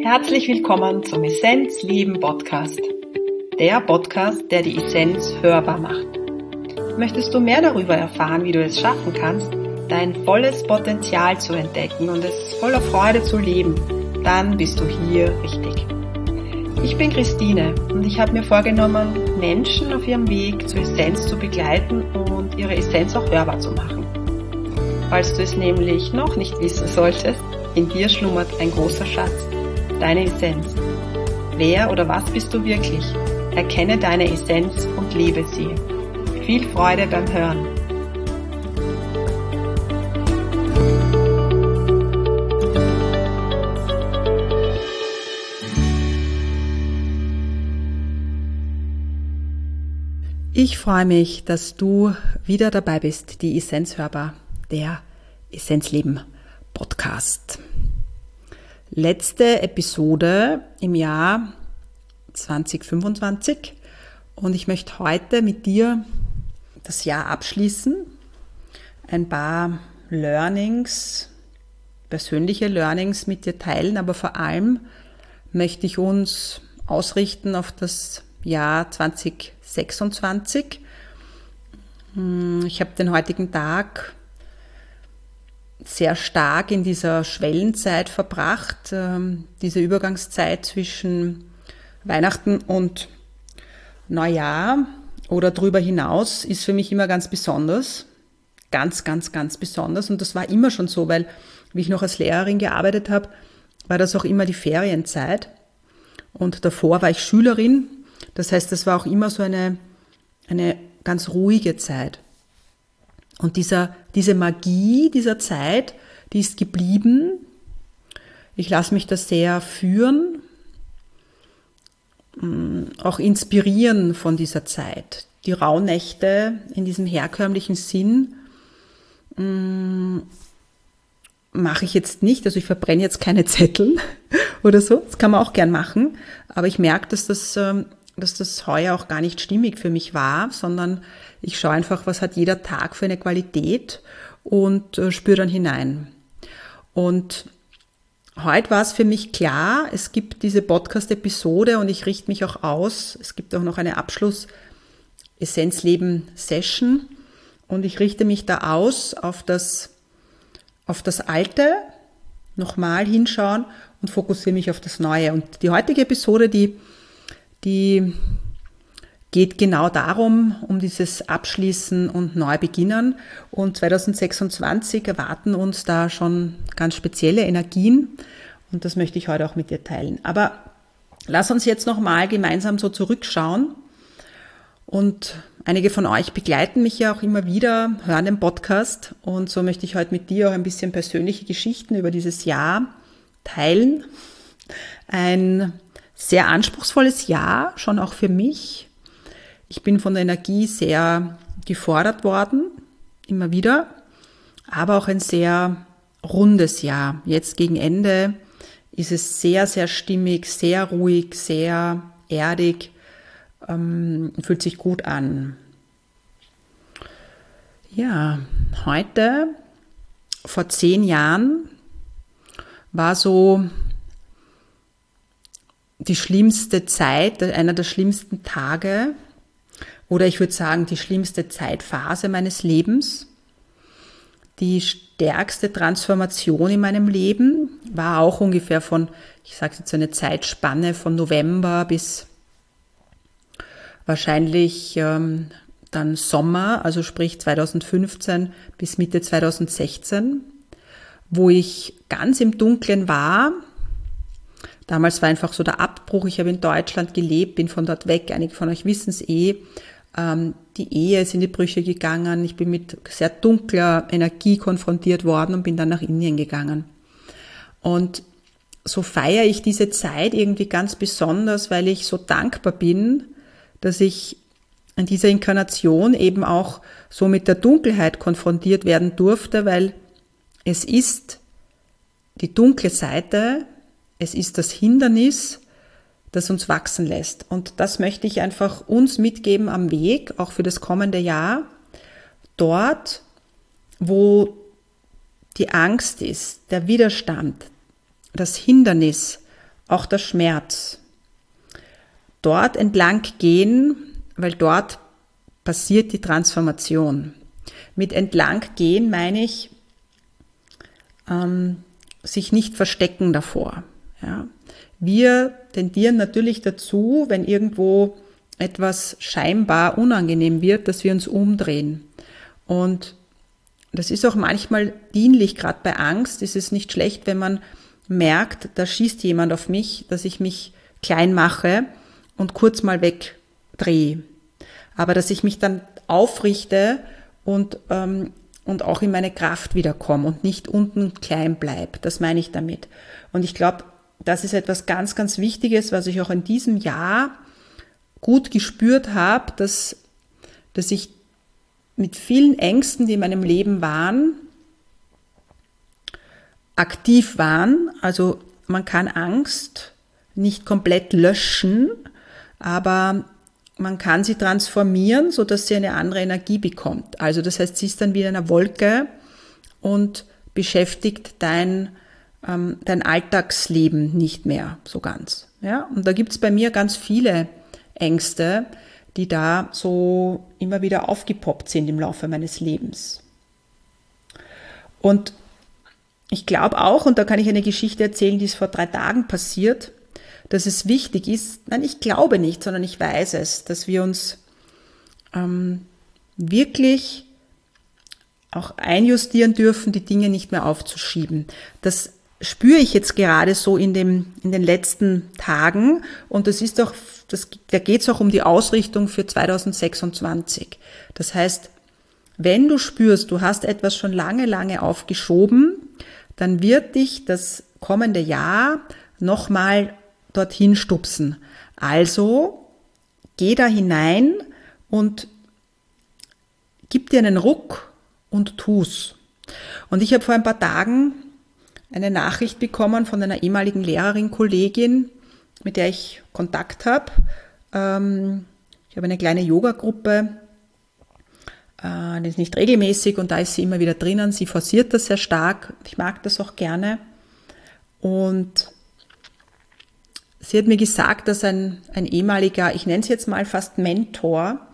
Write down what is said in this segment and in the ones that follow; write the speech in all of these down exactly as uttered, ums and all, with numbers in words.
Herzlich willkommen zum Essenz Leben Podcast. Der Podcast, der die Essenz hörbar macht. Möchtest du mehr darüber erfahren, wie du es schaffen kannst, dein volles Potenzial zu entdecken und es voller Freude zu leben, dann bist du hier richtig. Ich bin Christine und ich habe mir vorgenommen, Menschen auf ihrem Weg zur Essenz zu begleiten und ihre Essenz auch hörbar zu machen. Falls du es nämlich noch nicht wissen solltest, in dir schlummert ein großer Schatz, deine Essenz. Wer oder was bist du wirklich? Erkenne deine Essenz und lebe sie. Viel Freude beim Hören. Ich freue mich, dass du wieder dabei bist, die Essenz hörbar, der Essenzleben Podcast. Letzte Episode im Jahr zwanzig fünfundzwanzig und ich möchte heute mit dir das Jahr abschließen, ein paar Learnings, persönliche Learnings mit dir teilen, aber vor allem möchte ich uns ausrichten auf das Jahr zwanzig sechsundzwanzig. Ich habe den heutigen Tag sehr stark in dieser Schwellenzeit verbracht, diese Übergangszeit zwischen Weihnachten und Neujahr oder darüber hinaus ist für mich immer ganz besonders, ganz, ganz, ganz besonders und das war immer schon so, weil wie ich noch als Lehrerin gearbeitet habe, war das auch immer die Ferienzeit und davor war ich Schülerin, das heißt, das war auch immer so eine, eine ganz ruhige Zeit. Und dieser, diese Magie dieser Zeit, die ist geblieben. Ich lasse mich da sehr führen, auch inspirieren von dieser Zeit. Die Rauhnächte in diesem herkömmlichen Sinn mache ich jetzt nicht, also ich verbrenne jetzt keine Zettel oder so, das kann man auch gern machen, aber ich merke, dass das, dass das heuer auch gar nicht stimmig für mich war, sondern ich schaue einfach, was hat jeder Tag für eine Qualität und äh, spüre dann hinein. Und heute war es für mich klar, es gibt diese Podcast-Episode und ich richte mich auch aus. Es gibt auch noch eine Abschluss-Essenzleben-Session und ich richte mich da aus auf das, auf das Alte, nochmal hinschauen und fokussiere mich auf das Neue. Und die heutige Episode, die, die geht genau darum, um dieses Abschließen und Neubeginnen. Und zwanzig sechsundzwanzig erwarten uns da schon ganz spezielle Energien. Und das möchte ich heute auch mit dir teilen. Aber lass uns jetzt nochmal gemeinsam so zurückschauen. Und einige von euch begleiten mich ja auch immer wieder, hören den Podcast. Und so möchte ich heute mit dir auch ein bisschen persönliche Geschichten über dieses Jahr teilen. Ein sehr anspruchsvolles Jahr, schon auch für mich. Ich bin von der Energie sehr gefordert worden, immer wieder, aber auch ein sehr rundes Jahr. Jetzt gegen Ende ist es sehr, sehr stimmig, sehr ruhig, sehr erdig, ähm, fühlt sich gut an. Ja, heute, vor zehn Jahren, war so die schlimmste Zeit, einer der schlimmsten Tage, oder ich würde sagen, die schlimmste Zeitphase meines Lebens. Die stärkste Transformation in meinem Leben war auch ungefähr von, ich sage jetzt eine Zeitspanne von November bis wahrscheinlich ähm, dann Sommer, also sprich zwanzig fünfzehn bis Mitte zwanzig sechzehn, wo ich ganz im Dunkeln war. Damals war einfach so der Abbruch. Ich habe in Deutschland gelebt, bin von dort weg. Einige von euch wissen es eh. Die Ehe ist in die Brüche gegangen. Ich bin mit sehr dunkler Energie konfrontiert worden und bin dann nach Indien gegangen. Und so feiere ich diese Zeit irgendwie ganz besonders, weil ich so dankbar bin, dass ich in dieser Inkarnation eben auch so mit der Dunkelheit konfrontiert werden durfte, weil es ist die dunkle Seite, es ist das Hindernis, das uns wachsen lässt. Und das möchte ich einfach uns mitgeben am Weg, auch für das kommende Jahr. Dort, wo die Angst ist, der Widerstand, das Hindernis auch der Schmerz. Dort entlang gehen, weil dort passiert die Transformation. Mit entlang gehen meine ich, ähm, sich nicht verstecken davor. Ja. Wir tendieren natürlich dazu, wenn irgendwo etwas scheinbar unangenehm wird, dass wir uns umdrehen. Und das ist auch manchmal dienlich, gerade bei Angst ist es nicht schlecht, wenn man merkt, da schießt jemand auf mich, dass ich mich klein mache und kurz mal wegdrehe. Aber dass ich mich dann aufrichte und, ähm, und auch in meine Kraft wiederkomme und nicht unten klein bleibe. Das meine ich damit. Und ich glaube, das ist etwas ganz, ganz Wichtiges, was ich auch in diesem Jahr gut gespürt habe, dass, dass ich mit vielen Ängsten, die in meinem Leben waren, aktiv waren. Also man kann Angst nicht komplett löschen, aber man kann sie transformieren, sodass sie eine andere Energie bekommt. Also das heißt, sie ist dann wieder in einer Wolke und beschäftigt dein, ähm, dein Alltagsleben nicht mehr so ganz. Ja? Und da gibt es bei mir ganz viele Ängste, die da so immer wieder aufgepoppt sind im Laufe meines Lebens. Und ich glaube auch, und da kann ich eine Geschichte erzählen, die ist vor drei Tagen passiert, dass es wichtig ist, nein, ich glaube nicht, sondern ich weiß es, dass wir uns ähm, wirklich auch einjustieren dürfen, die Dinge nicht mehr aufzuschieben. Das spüre ich jetzt gerade so in, dem, in den letzten Tagen und das ist auch, das, da geht es auch um die Ausrichtung für zweitausendsechsundzwanzig. Das heißt, wenn du spürst, du hast etwas schon lange, lange aufgeschoben, dann wird dich das kommende Jahr nochmal dorthin stupsen. Also geh da hinein und gib dir einen Ruck und tu's. Und ich habe vor ein paar Tagen eine Nachricht bekommen von einer ehemaligen Lehrerin, Kollegin, mit der ich Kontakt habe. Ich habe eine kleine Yoga-Gruppe, die ist nicht regelmäßig und da ist sie immer wieder drinnen. Sie forciert das sehr stark. Ich mag das auch gerne. Und sie hat mir gesagt, dass ein, ein ehemaliger, ich nenne es jetzt mal fast Mentor,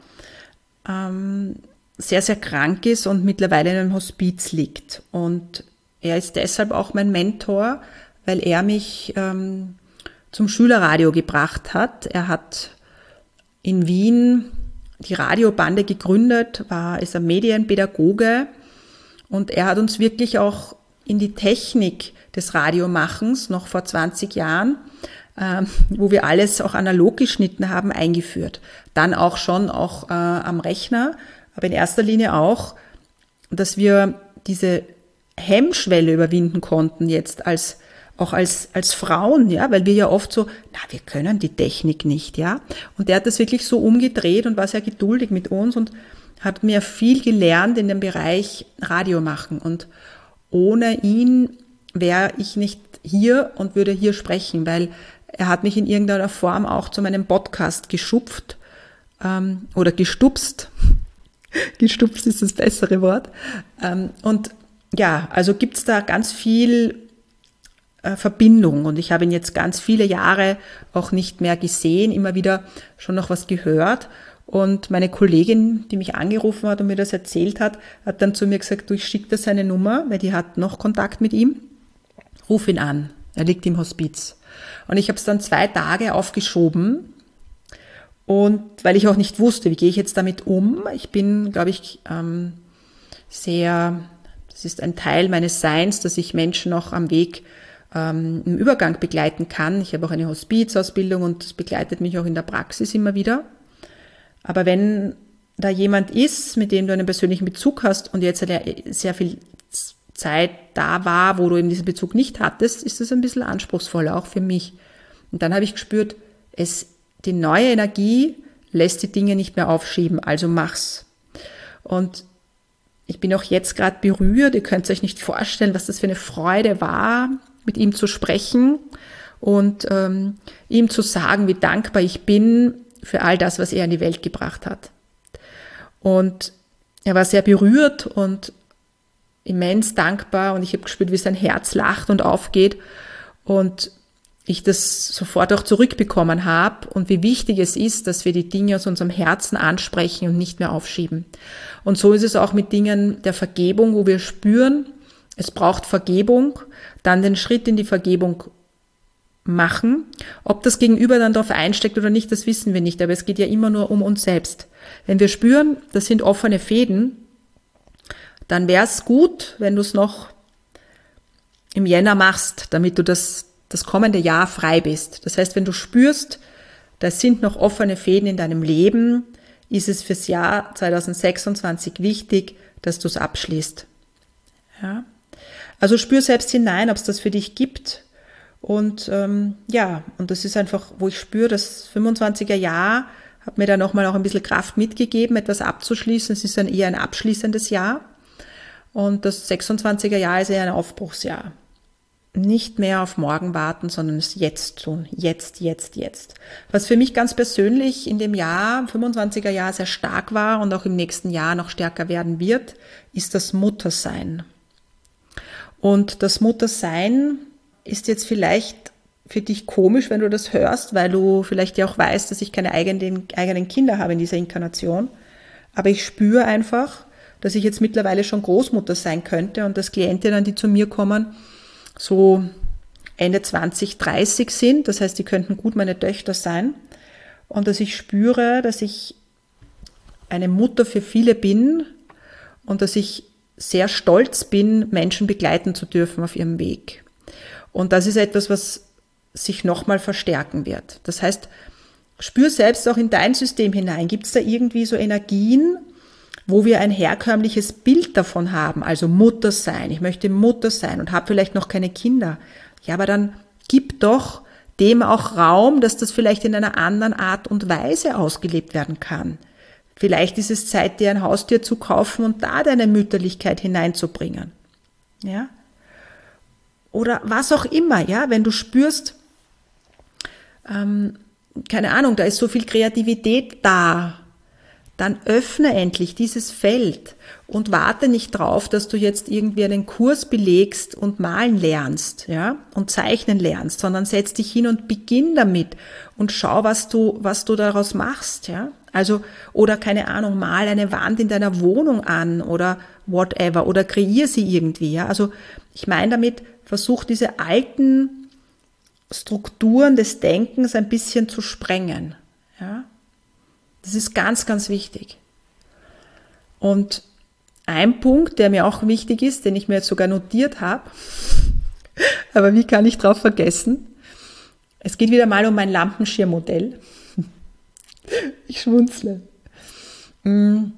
ähm, sehr, sehr krank ist und mittlerweile in einem Hospiz liegt. Und er ist deshalb auch mein Mentor, weil er mich ähm, zum Schülerradio gebracht hat. Er hat in Wien die Radiobande gegründet, war, ist ein Medienpädagoge und er hat uns wirklich auch in die Technik des Radiomachens noch vor zwanzig Jahren, äh, wo wir alles auch analog geschnitten haben, eingeführt. Dann auch schon auch äh, am Rechner, aber in erster Linie auch, dass wir diese Hemmschwelle überwinden konnten jetzt als auch als als Frauen, ja, weil wir ja oft so, na, wir können die Technik nicht, ja. Und der hat das wirklich so umgedreht und war sehr geduldig mit uns und hat mir viel gelernt in dem Bereich Radio machen. Und ohne ihn wäre ich nicht hier und würde hier sprechen, weil er hat mich in irgendeiner Form auch zu meinem Podcast geschupft ähm, oder gestupst. Gestupst ist das bessere Wort. Ähm, und ja, also gibt's da ganz viel äh, Verbindung und ich habe ihn jetzt ganz viele Jahre auch nicht mehr gesehen, immer wieder schon noch was gehört und meine Kollegin, die mich angerufen hat und mir das erzählt hat, hat dann zu mir gesagt, du, ich schicke dir seine Nummer, weil die hat noch Kontakt mit ihm, ruf ihn an, er liegt im Hospiz. Und ich habe es dann zwei Tage aufgeschoben und weil ich auch nicht wusste, wie gehe ich jetzt damit um, ich bin, glaube ich, ähm, sehr... Es ist ein Teil meines Seins, dass ich Menschen auch am Weg ähm, im Übergang begleiten kann. Ich habe auch eine Hospizausbildung und das begleitet mich auch in der Praxis immer wieder. Aber wenn da jemand ist, mit dem du einen persönlichen Bezug hast und jetzt sehr viel Zeit da war, wo du eben diesen Bezug nicht hattest, ist das ein bisschen anspruchsvoller, auch für mich. Und dann habe ich gespürt, es, die neue Energie lässt die Dinge nicht mehr aufschieben, also mach's. Und ich bin auch jetzt gerade berührt, ihr könnt euch nicht vorstellen, was das für eine Freude war, mit ihm zu sprechen und ähm, ihm zu sagen, wie dankbar ich bin für all das, was er in die Welt gebracht hat. Und er war sehr berührt und immens dankbar und ich habe gespürt, wie sein Herz lacht und aufgeht. Und ich das sofort auch zurückbekommen habe und wie wichtig es ist, dass wir die Dinge aus unserem Herzen ansprechen und nicht mehr aufschieben. Und so ist es auch mit Dingen der Vergebung, wo wir spüren, es braucht Vergebung, dann den Schritt in die Vergebung machen. Ob das Gegenüber dann darauf einsteckt oder nicht, das wissen wir nicht, aber es geht ja immer nur um uns selbst. Wenn wir spüren, das sind offene Fäden, dann wäre es gut, wenn du es noch im Jänner machst, damit du das, das kommende Jahr frei bist. Das heißt, wenn du spürst, da sind noch offene Fäden in deinem Leben, ist es fürs Jahr zwanzig sechsundzwanzig wichtig, dass du es abschließt. Ja? Also spür selbst hinein, ob es das für dich gibt. Und ähm, ja, und das ist einfach, wo ich spüre, das fünfundzwanziger Jahr hat mir da nochmal auch ein bisschen Kraft mitgegeben, etwas abzuschließen. Es ist dann eher ein abschließendes Jahr. Und das sechsundzwanziger Jahr ist eher ein Aufbruchsjahr. Nicht mehr auf morgen warten, sondern es jetzt tun. Jetzt, jetzt, jetzt. Was für mich ganz persönlich in dem Jahr, fünfundzwanziger Jahr, sehr stark war und auch im nächsten Jahr noch stärker werden wird, ist das Muttersein. Und das Muttersein ist jetzt vielleicht für dich komisch, wenn du das hörst, weil du vielleicht ja auch weißt, dass ich keine eigenen, eigenen Kinder habe in dieser Inkarnation. Aber ich spüre einfach, dass ich jetzt mittlerweile schon Großmutter sein könnte und dass Klientinnen, die zu mir kommen, so Ende zwanzig, dreißig sind. Das heißt, die könnten gut meine Töchter sein. Und dass ich spüre, dass ich eine Mutter für viele bin und dass ich sehr stolz bin, Menschen begleiten zu dürfen auf ihrem Weg. Und das ist etwas, was sich nochmal verstärken wird. Das heißt, spür selbst auch in dein System hinein. Gibt es da irgendwie so Energien, wo wir ein herkömmliches Bild davon haben, also Mutter sein, ich möchte Mutter sein und habe vielleicht noch keine Kinder. Ja, aber dann gib doch dem auch Raum, dass das vielleicht in einer anderen Art und Weise ausgelebt werden kann. Vielleicht ist es Zeit, dir ein Haustier zu kaufen und da deine Mütterlichkeit hineinzubringen. Ja? Oder was auch immer, ja, wenn du spürst, ähm, keine Ahnung, da ist so viel Kreativität da, dann öffne endlich dieses Feld und warte nicht drauf, dass du jetzt irgendwie einen Kurs belegst und malen lernst, ja, und zeichnen lernst, sondern setz dich hin und beginn damit und schau, was du, was du daraus machst, ja. Also, oder keine Ahnung, mal eine Wand in deiner Wohnung an oder whatever oder kreier sie irgendwie, ja. Also, ich meine damit, versuch diese alten Strukturen des Denkens ein bisschen zu sprengen, ja. Das ist ganz, ganz wichtig. Und ein Punkt, der mir auch wichtig ist, den ich mir jetzt sogar notiert habe, aber wie kann ich drauf vergessen? Es geht wieder mal um mein Lampenschirmmodell. Ich schmunzle. Wir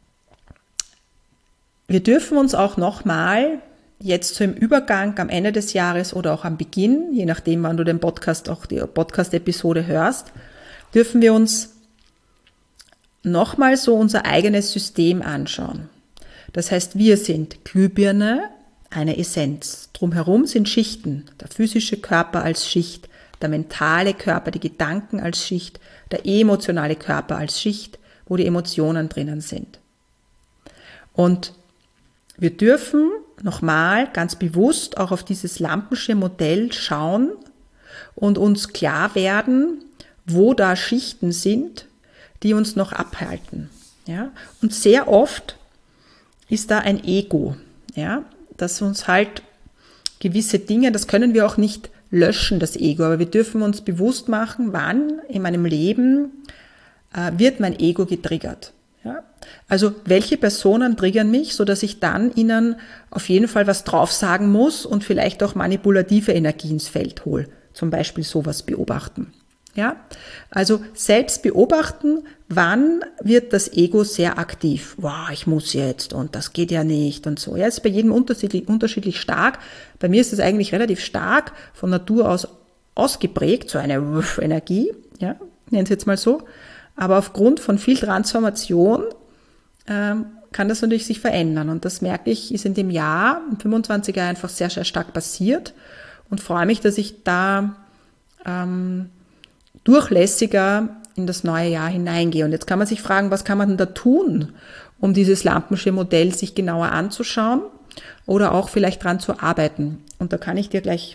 dürfen uns auch nochmal jetzt so im Übergang am Ende des Jahres oder auch am Beginn, je nachdem, wann du den Podcast, auch die Podcast-Episode hörst, dürfen wir uns nochmal so unser eigenes System anschauen. Das heißt, wir sind Glühbirne, eine Essenz. Drumherum sind Schichten, der physische Körper als Schicht, der mentale Körper, die Gedanken als Schicht, der emotionale Körper als Schicht, wo die Emotionen drinnen sind. Und wir dürfen nochmal ganz bewusst auch auf dieses Lampenschirmmodell schauen und uns klar werden, wo da Schichten sind, die uns noch abhalten. Ja? Und sehr oft ist da ein Ego, ja? Das uns halt gewisse Dinge, das können wir auch nicht löschen, das Ego, aber wir dürfen uns bewusst machen, wann in meinem Leben äh, wird mein Ego getriggert. Ja? Also welche Personen triggern mich, sodass ich dann ihnen auf jeden Fall was drauf sagen muss und vielleicht auch manipulative Energie ins Feld hole. Zum Beispiel sowas beobachten. Ja, also selbst beobachten, wann wird das Ego sehr aktiv. Wow, ich muss jetzt und das geht ja nicht und so. Ja, ist bei jedem unterschiedlich, unterschiedlich stark. Bei mir ist es eigentlich relativ stark von Natur aus ausgeprägt, so eine Energie, ja, nennen es jetzt mal so. Aber aufgrund von viel Transformation ähm, kann das natürlich sich verändern. Und das merke ich, ist in dem Jahr, im fünfundzwanziger einfach sehr, sehr stark passiert und freue mich, dass ich da ähm, durchlässiger in das neue Jahr hineingehe. Und jetzt kann man sich fragen, was kann man denn da tun, um dieses Lampenschirmmodell sich genauer anzuschauen oder auch vielleicht dran zu arbeiten. Und da kann ich dir gleich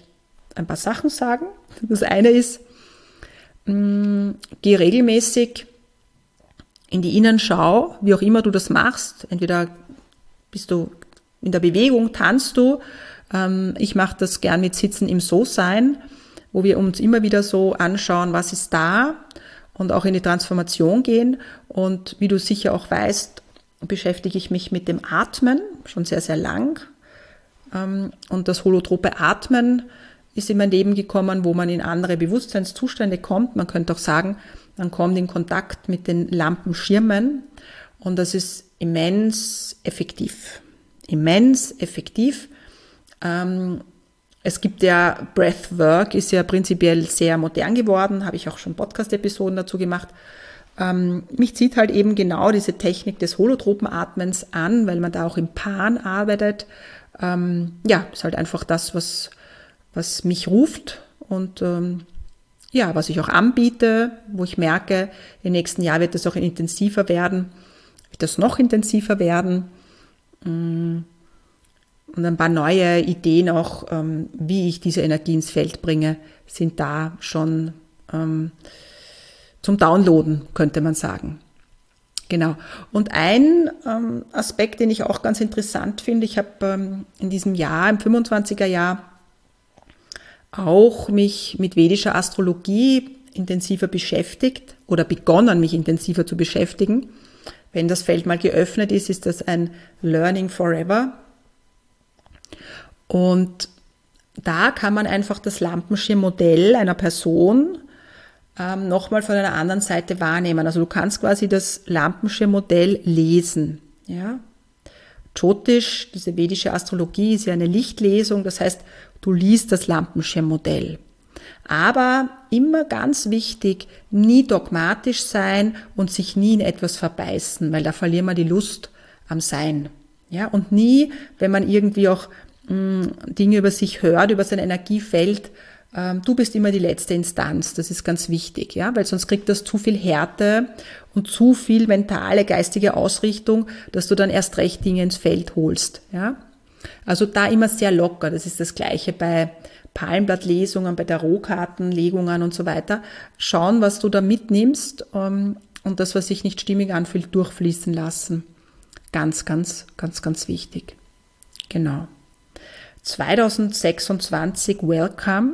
ein paar Sachen sagen. Das eine ist, mh, geh regelmäßig in die Innenschau, wie auch immer du das machst. Entweder bist du in der Bewegung, tanzt du. Ähm, ich mache das gern mit Sitzen im So-Sein, wo wir uns immer wieder so anschauen, was ist da und auch in die Transformation gehen. Und wie du sicher auch weißt, beschäftige ich mich mit dem Atmen schon sehr, sehr lang. Und das holotrope Atmen ist in mein Leben gekommen, wo man in andere Bewusstseinszustände kommt. Man könnte auch sagen, man kommt in Kontakt mit den Lampenschirmen und das ist immens effektiv. Immens effektiv. Es gibt ja, Breathwork ist ja prinzipiell sehr modern geworden, habe ich auch schon Podcast-Episoden dazu gemacht. Ähm, mich zieht halt eben genau diese Technik des holotropen Atmens an, weil man da auch im Pan arbeitet. Ähm, ja, ist halt einfach das, was, was mich ruft und ähm, ja, was ich auch anbiete, wo ich merke, im nächsten Jahr wird das auch intensiver werden, wird das noch intensiver werden. Ähm, Und ein paar neue Ideen auch, ähm, wie ich diese Energie ins Feld bringe, sind da schon ähm, zum Downloaden, könnte man sagen. Genau. Und ein ähm, Aspekt, den ich auch ganz interessant finde, ich habe ähm, in diesem Jahr, im fünfundzwanziger Jahr, auch mich mit vedischer Astrologie intensiver beschäftigt oder begonnen, mich intensiver zu beschäftigen. Wenn das Feld mal geöffnet ist, ist das ein Learning Forever. Und da kann man einfach das Lampenschirmmodell einer Person ähm, nochmal von einer anderen Seite wahrnehmen. Also du kannst quasi das Lampenschirmmodell lesen. Ja? Jyotish, diese vedische Astrologie, ist ja eine Lichtlesung, das heißt, du liest das Lampenschirmmodell. Aber immer ganz wichtig, nie dogmatisch sein und sich nie in etwas verbeißen, weil da verlieren wir die Lust am Sein. Ja? Und nie, wenn man irgendwie auch Dinge über sich hört, über sein Energiefeld, ähm, du bist immer die letzte Instanz, das ist ganz wichtig, ja, weil sonst kriegt das zu viel Härte und zu viel mentale, geistige Ausrichtung, dass du dann erst recht Dinge ins Feld holst, ja. Also da immer sehr locker, das ist das Gleiche bei Palmblattlesungen, bei Tarotkartenlegungen und so weiter. Schauen, was du da mitnimmst ähm, und das, was sich nicht stimmig anfühlt, durchfließen lassen. Ganz, ganz, ganz, ganz wichtig. Genau. zweitausendsechsundzwanzig, welcome.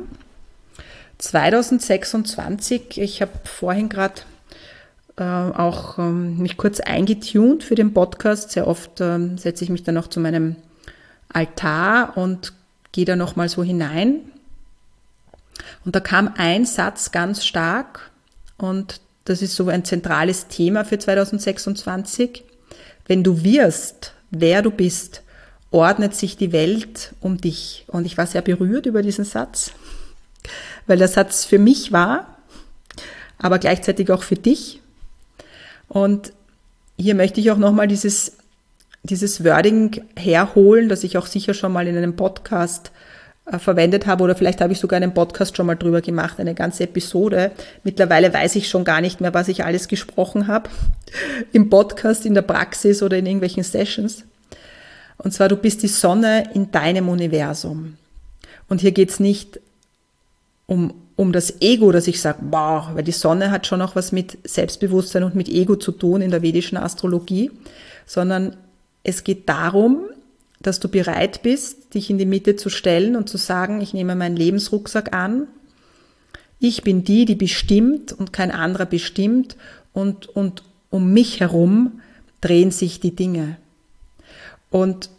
zweitausendsechsundzwanzig, ich habe vorhin gerade äh, auch ähm, mich kurz eingetunt für den Podcast. Sehr oft ähm, setze ich mich dann noch zu meinem Altar und gehe da nochmal so hinein. Und da kam ein Satz ganz stark und das ist so ein zentrales Thema für zweitausendsechsundzwanzig. Wenn du wirst, wer du bist, ordnet sich die Welt um dich. Und ich war sehr berührt über diesen Satz, weil der Satz für mich war, aber gleichzeitig auch für dich. Und hier möchte ich auch nochmal dieses, dieses Wording herholen, das ich auch sicher schon mal in einem Podcast äh, verwendet habe oder vielleicht habe ich sogar einen Podcast schon mal drüber gemacht, eine ganze Episode. Mittlerweile weiß ich schon gar nicht mehr, was ich alles gesprochen habe im Podcast, in der Praxis oder in irgendwelchen Sessions. Und zwar, du bist die Sonne in deinem Universum. Und hier geht's nicht um, um das Ego, dass ich sage, wow, weil die Sonne hat schon auch was mit Selbstbewusstsein und mit Ego zu tun in der vedischen Astrologie, sondern es geht darum, dass du bereit bist, dich in die Mitte zu stellen und zu sagen, ich nehme meinen Lebensrucksack an, ich bin die, die bestimmt und kein anderer bestimmt und, und um mich herum drehen sich die Dinge. Und,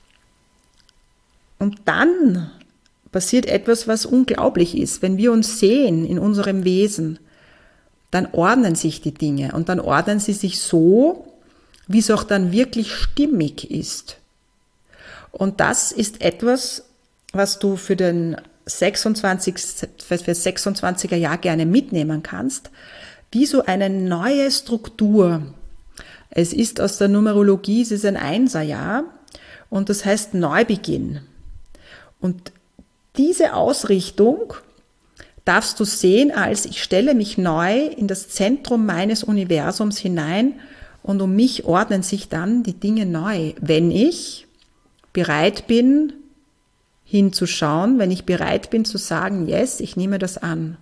und dann passiert etwas, was unglaublich ist. Wenn wir uns sehen in unserem Wesen, dann ordnen sich die Dinge und dann ordnen sie sich so, wie es auch dann wirklich stimmig ist. Und das ist etwas, was du für den sechsundzwanzig, für das sechsundzwanziger Jahr gerne mitnehmen kannst, wie so eine neue Struktur. Es ist aus der Numerologie, es ist ein Einserjahr und das heißt Neubeginn. Und diese Ausrichtung darfst du sehen als, ich stelle mich neu in das Zentrum meines Universums hinein und um mich ordnen sich dann die Dinge neu, wenn ich bereit bin, hinzuschauen, wenn ich bereit bin zu sagen, yes, ich nehme das an.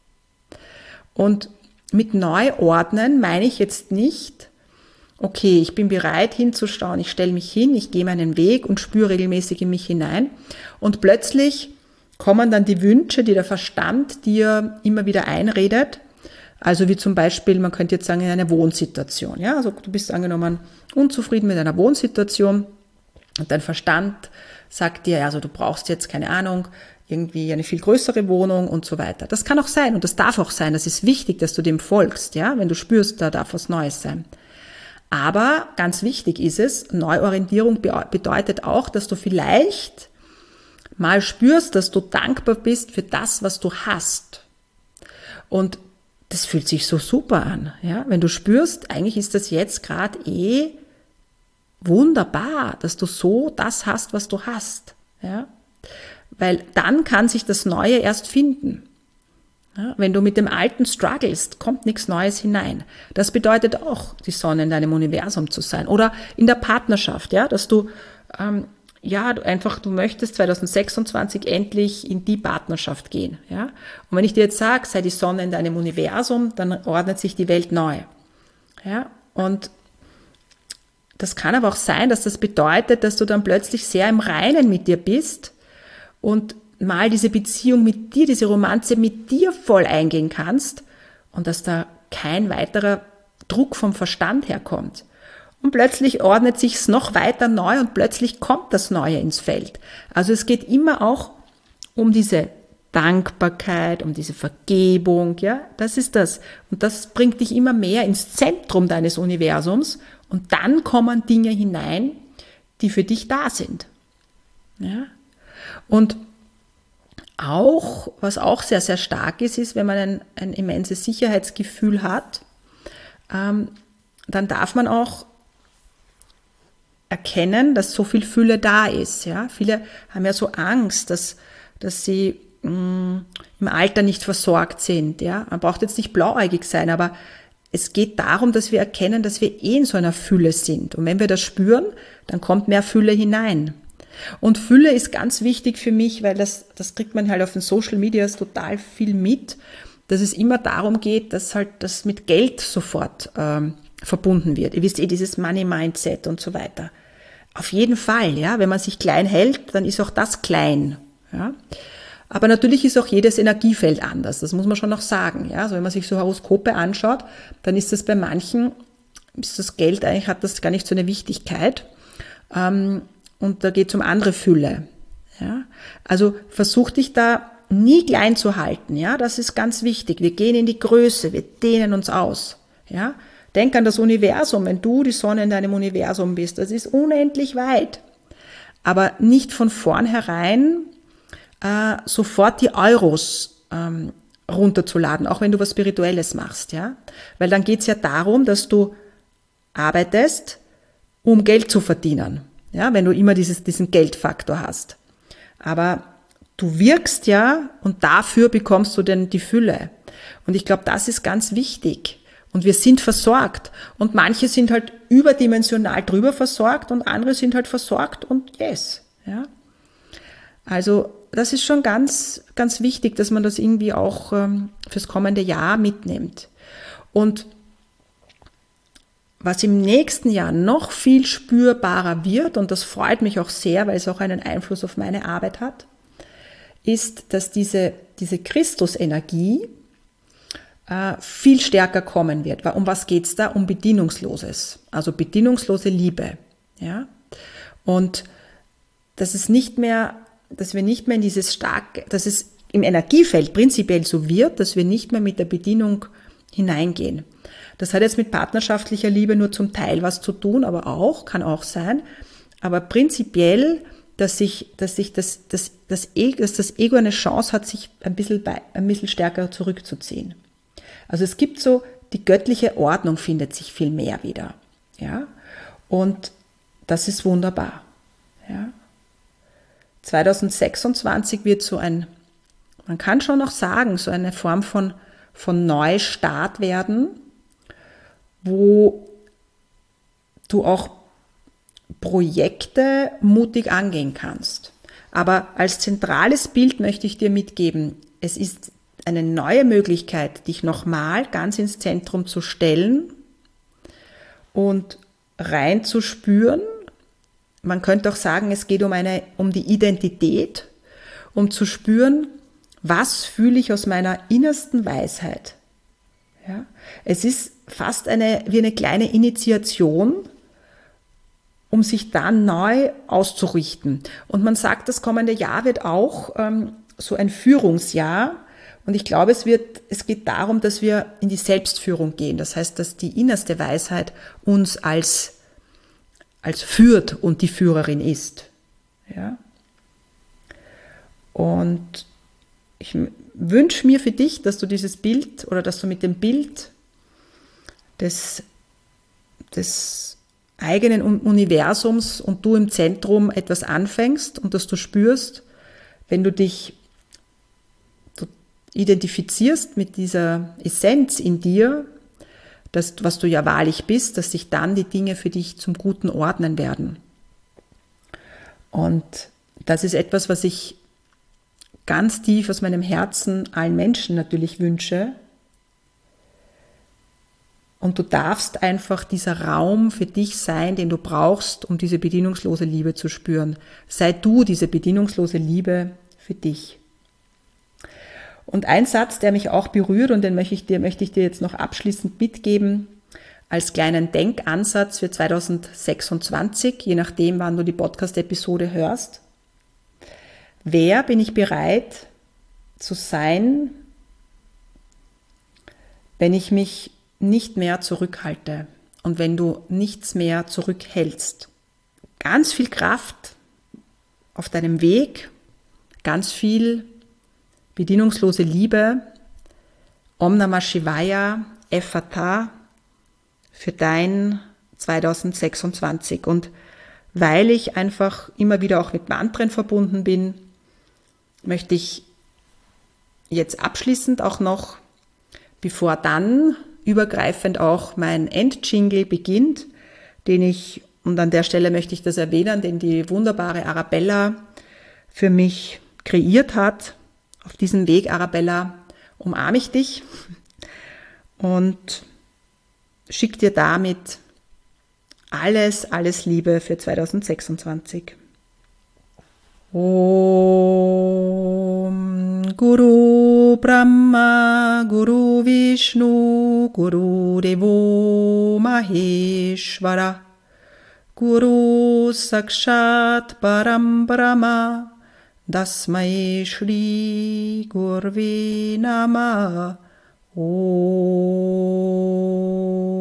Und mit neu ordnen meine ich jetzt nicht, okay, ich bin bereit hinzuschauen, ich stelle mich hin, ich gehe meinen Weg und spüre regelmäßig in mich hinein und plötzlich kommen dann die Wünsche, die der Verstand dir immer wieder einredet. Also wie zum Beispiel, man könnte jetzt sagen, in einer Wohnsituation. Ja? Also du bist angenommen unzufrieden mit einer Wohnsituation und dein Verstand sagt dir, also du brauchst jetzt, keine Ahnung, irgendwie eine viel größere Wohnung und so weiter. Das kann auch sein und das darf auch sein. Das ist wichtig, dass du dem folgst, ja, wenn du spürst, da darf was Neues sein. Aber ganz wichtig ist es, Neuorientierung bedeutet auch, dass du vielleicht mal spürst, dass du dankbar bist für das, was du hast. Und das fühlt sich so super an, ja, wenn du spürst, eigentlich ist das jetzt gerade eh wunderbar, dass du so das hast, was du hast, ja, weil dann kann sich das Neue erst finden. Ja, wenn du mit dem Alten strugglest, kommt nichts Neues hinein. Das bedeutet auch, die Sonne in deinem Universum zu sein. Oder in der Partnerschaft, ja, dass du, ähm, ja, du einfach, du möchtest zwanzig sechsundzwanzig endlich in die Partnerschaft gehen, ja. Und wenn ich dir jetzt sage, sei die Sonne in deinem Universum, dann ordnet sich die Welt neu, ja. Und das kann aber auch sein, dass das bedeutet, dass du dann plötzlich sehr im Reinen mit dir bist und mal diese Beziehung mit dir, diese Romanze mit dir voll eingehen kannst und dass da kein weiterer Druck vom Verstand herkommt. Und plötzlich ordnet sich's noch weiter neu und plötzlich kommt das Neue ins Feld. Also es geht immer auch um diese Dankbarkeit, um diese Vergebung, ja, das ist das. Und das bringt dich immer mehr ins Zentrum deines Universums und dann kommen Dinge hinein, die für dich da sind. Ja. Und auch, was auch sehr, sehr stark ist, ist, wenn man ein, ein immenses Sicherheitsgefühl hat, ähm, dann darf man auch erkennen, dass so viel Fülle da ist. Ja? Viele haben ja so Angst, dass, dass sie mh, im Alter nicht versorgt sind. Ja? Man braucht jetzt nicht blauäugig sein, aber es geht darum, dass wir erkennen, dass wir eh in so einer Fülle sind. Und wenn wir das spüren, dann kommt mehr Fülle hinein. Und Fülle ist ganz wichtig für mich, weil das, das kriegt man halt auf den Social Medias total viel mit, dass es immer darum geht, dass halt das mit Geld sofort ähm, verbunden wird. Ihr wisst eh, dieses Money-Mindset und so weiter. Auf jeden Fall, ja, wenn man sich klein hält, dann ist auch das klein. Ja. Aber natürlich ist auch jedes Energiefeld anders, das muss man schon noch sagen. Ja. Also wenn man sich so Horoskope anschaut, dann ist das bei manchen, ist das Geld eigentlich, hat das gar nicht so eine Wichtigkeit. Ähm, Und da geht es um andere Fülle. Ja? Also versuch dich da nie klein zu halten. Ja? Das ist ganz wichtig. Wir gehen in die Größe, wir dehnen uns aus. Ja? Denk an das Universum, wenn du die Sonne in deinem Universum bist. Das ist unendlich weit. Aber nicht von vornherein äh, sofort die Euros ähm, runterzuladen, auch wenn du was Spirituelles machst. Ja? Weil dann geht es ja darum, dass du arbeitest, um Geld zu verdienen. Ja, wenn du immer dieses, diesen Geldfaktor hast. Aber du wirkst ja und dafür bekommst du denn die Fülle. Und ich glaube, das ist ganz wichtig. Und wir sind versorgt. Und manche sind halt überdimensional drüber versorgt und andere sind halt versorgt und yes. Ja. Also das ist schon ganz, ganz wichtig, dass man das irgendwie auch ähm, fürs kommende Jahr mitnimmt. Und was im nächsten Jahr noch viel spürbarer wird, und das freut mich auch sehr, weil es auch einen Einfluss auf meine Arbeit hat, ist, dass diese, diese Christusenergie äh, viel stärker kommen wird. Um was geht's da? Um Bedingungsloses, also bedingungslose Liebe. Ja? Und dass es nicht mehr, dass wir nicht mehr in dieses starke, dass es im Energiefeld prinzipiell so wird, dass wir nicht mehr mit der Bedienung hineingehen. Das hat jetzt mit partnerschaftlicher Liebe nur zum Teil was zu tun, aber auch, kann auch sein. Aber prinzipiell, dass sich, dass sich das, das, das, Ego, dass das Ego eine Chance hat, sich ein bisschen, bei, ein bisschen stärker zurückzuziehen. Also es gibt so, die göttliche Ordnung findet sich viel mehr wieder. Ja? Und das ist wunderbar. Ja? zwanzig sechsundzwanzig wird so ein, man kann schon noch sagen, so eine Form von, von Neustart werden, wo du auch Projekte mutig angehen kannst. Aber als zentrales Bild möchte ich dir mitgeben, es ist eine neue Möglichkeit, dich nochmal ganz ins Zentrum zu stellen und reinzuspüren. Man könnte auch sagen, es geht um eine, um die Identität, um zu spüren, was fühle ich aus meiner innersten Weisheit. Ja? Es ist fast eine, wie eine kleine Initiation, um sich dann neu auszurichten. Und man sagt, das kommende Jahr wird auch ähm, so ein Führungsjahr. Und ich glaube, es wird, es geht darum, dass wir in die Selbstführung gehen. Das heißt, dass die innerste Weisheit uns als, als führt und die Führerin ist. Ja? Und ich wünsche mir für dich, dass du dieses Bild oder dass du mit dem Bild des, des eigenen Universums und du im Zentrum etwas anfängst und dass du spürst, wenn du dich identifizierst mit dieser Essenz in dir, das, was du ja wahrlich bist, dass sich dann die Dinge für dich zum Guten ordnen werden. Und das ist etwas, was ich ganz tief aus meinem Herzen allen Menschen natürlich wünsche. Und du darfst einfach dieser Raum für dich sein, den du brauchst, um diese bedingungslose Liebe zu spüren. Sei du diese bedingungslose Liebe für dich. Und ein Satz, der mich auch berührt und den möchte ich dir, möchte ich dir jetzt noch abschließend mitgeben, als kleinen Denkansatz für zweitausendsechsundzwanzig, je nachdem, wann du die Podcast-Episode hörst. Wer bin ich bereit zu sein, wenn ich mich nicht mehr zurückhalte und wenn du nichts mehr zurückhältst? Ganz viel Kraft auf deinem Weg, ganz viel bedingungslose Liebe, Om Namah Shivaya, Ephata für dein zweitausendsechsundzwanzig. Und weil ich einfach immer wieder auch mit Mantren verbunden bin, möchte ich jetzt abschließend auch noch, bevor dann übergreifend auch mein Endjingle beginnt, den ich, und an der Stelle möchte ich das erwähnen, den die wunderbare Arabella für mich kreiert hat. Auf diesem Weg, Arabella, umarme ich dich und schicke dir damit alles, alles Liebe für zweitausendsechsundzwanzig. Om Guru Brahma Guru Vishnu Guru Devo Maheshwara Guru Sakshat Param Brahma Tasmai Shri Gurve Namah. Om